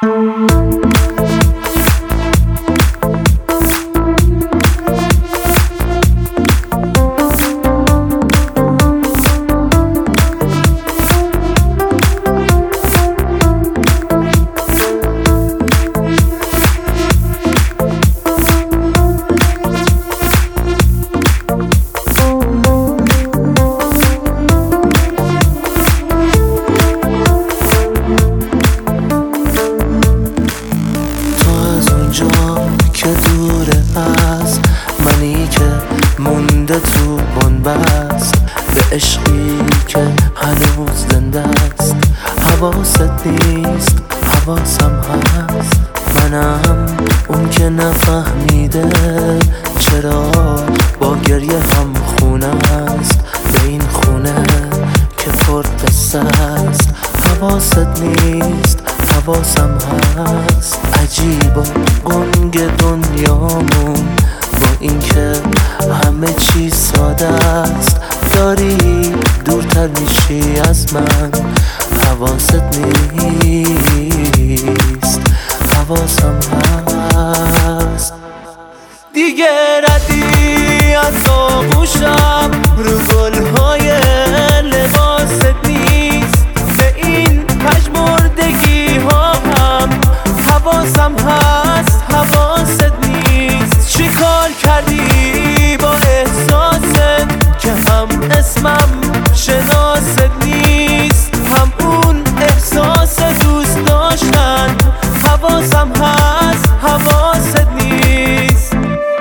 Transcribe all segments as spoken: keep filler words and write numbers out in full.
که دوره از منی که مونده تو بنبست به عشقی که هنوز زنده است. حواست نیست حواسم هست، منم اون که نفهمیده چرا با گریه هم خونه است به این خونه که پر قصه است. حواست نیست حواسم هست، عجیبا گنگ دنیامون با اینکه همه چی ساده است. داری دورتر میشی از من، حواست نیست حواسم هست. دیگه ردی از آغوشم رو گلهای لباست نیست، به این پژمردگی ها هم حواسم هست حواست نیست. چی کار کردی با احساست که هم اسمم شناست نیست، هم اون احساس دوست داشتن حواسم هست حواست نیست.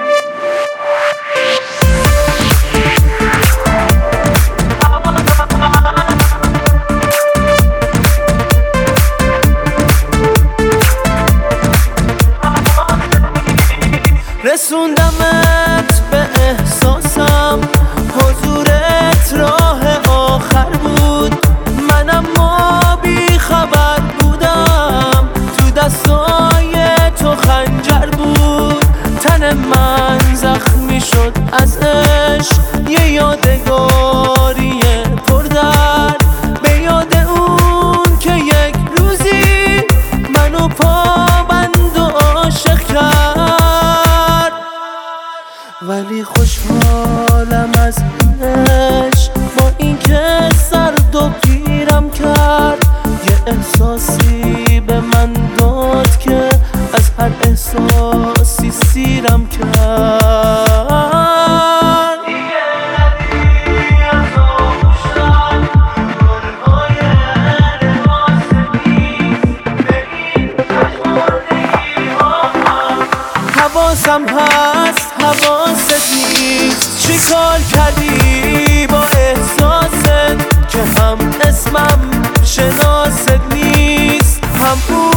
رسوندمت به احساسم، حضورت راه آخر بود، منم ما بی خبر بودم، تو دستای تو خنجر بود. تن من زخمی شد از عشق، یه یادگاری پردرد، به یاد اون که یک روزی منو پابند و عاشق کرد. ولی خوشحالم از این عشق با اینکه سرد و پیرم کرد، یه احساسی به من داد که از هر احساسی سیرم کرد. حواسم هست حواست نیست، چی کار کردی با احساست که هم اسمم شناست نیست، هم